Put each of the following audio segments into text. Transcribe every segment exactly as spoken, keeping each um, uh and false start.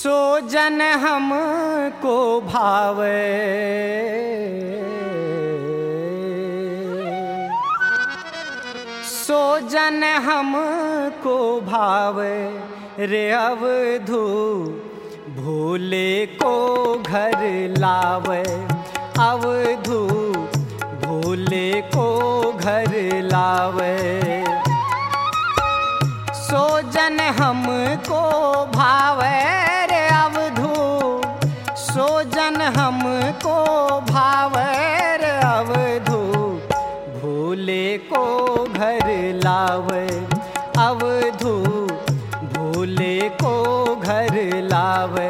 सो जन हमको भावे, सो जन हमको भावे रे अवधू, भूले को घर लावे अवधू, भूले को घर लावे। सो जन हमको भावे रे अवधू, सो जन हमको भावे रे अवधू, भूले को घर लावे अवधू, भूले को घर लावे।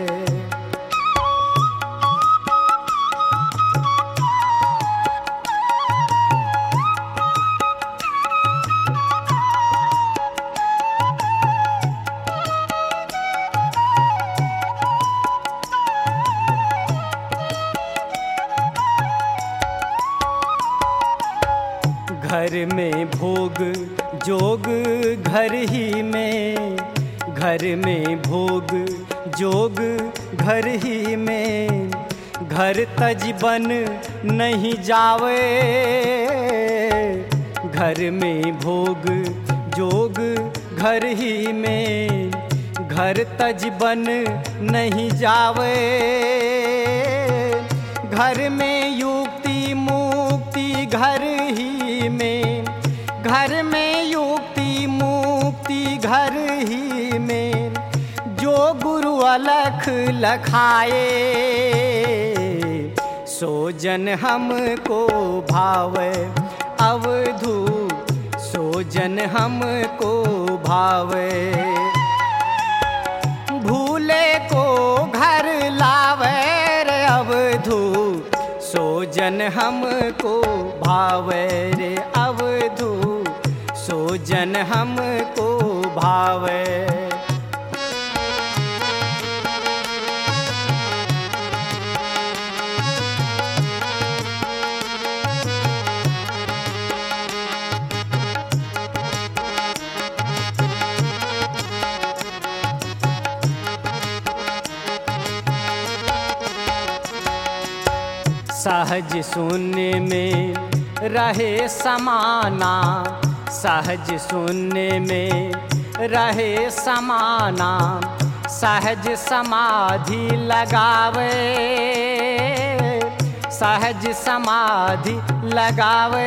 घर में भोग जोग घर ही में, घर में भोग जोग घर ही में, घर तज बन नहीं जावे। घर में भोग जोग घर ही में, घर तज बन नहीं जावे। घर में युक्ति मुक्ति घर ही में, घर में युक्ति मुक्ति घर ही में, जो गुरु अलख लखाए, सो जन हमको भावे अवधू, सो जन हमको भावे। भूले को घर लावे रे अवधू, सो जन हमको भावे रे अवधू, सो जन हमको भावे। सहज शून्य में रहे समाना, सहज शून्य में रहे समाना, सहज समाधि लगावे, सहज समाधि लगावे।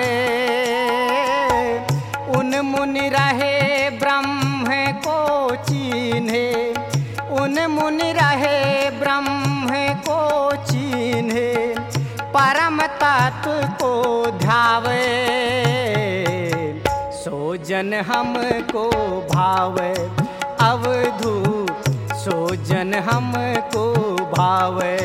उन मुनि रहे ब्रह्म को चीन्हे, उन मुनि रहे ब्रह्म को चीन्हे, परम तत्व को ध्यावे, सो जन हमको भावे अवधू, सो जन हमको भावे।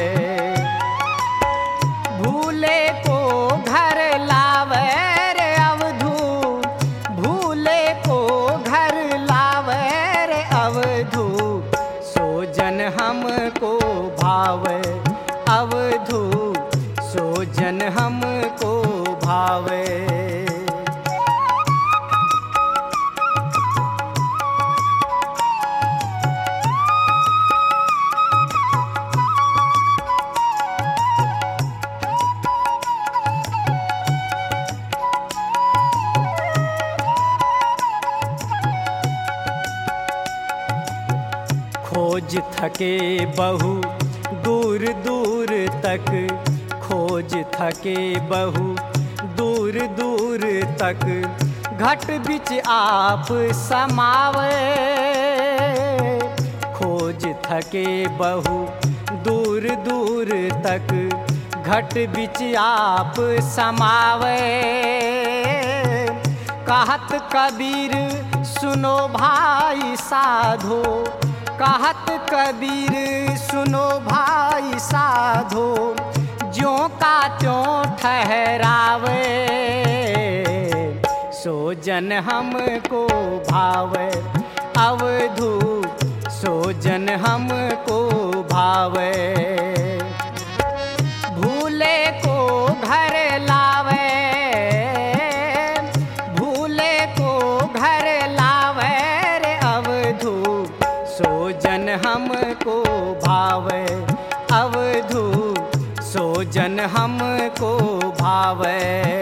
भूले को घर लावे रे अवधू, भूले को घर लावे रे अवधू, सो जन हमको भावे अवधू, सो जन हमको भावे। खोज थके बहु दूर दूर तक, खोज थके बहु दूर दूर तक, घट बिच आप समावे। खोज थके बहु दूर दूर तक, घट बिच आप समावे। कहत कबीर सुनो भाई साधो, कहत कबीर सुनो भाई साधो, ज्यों का त्यों ठहरावे, सो जन हमको भावे अवधू, सो जन हमको भावे। भूले को घर लावे, भूले को घर लावे रे अवधू, सो जन हमको भावे अवधू सो जन हमको भावे।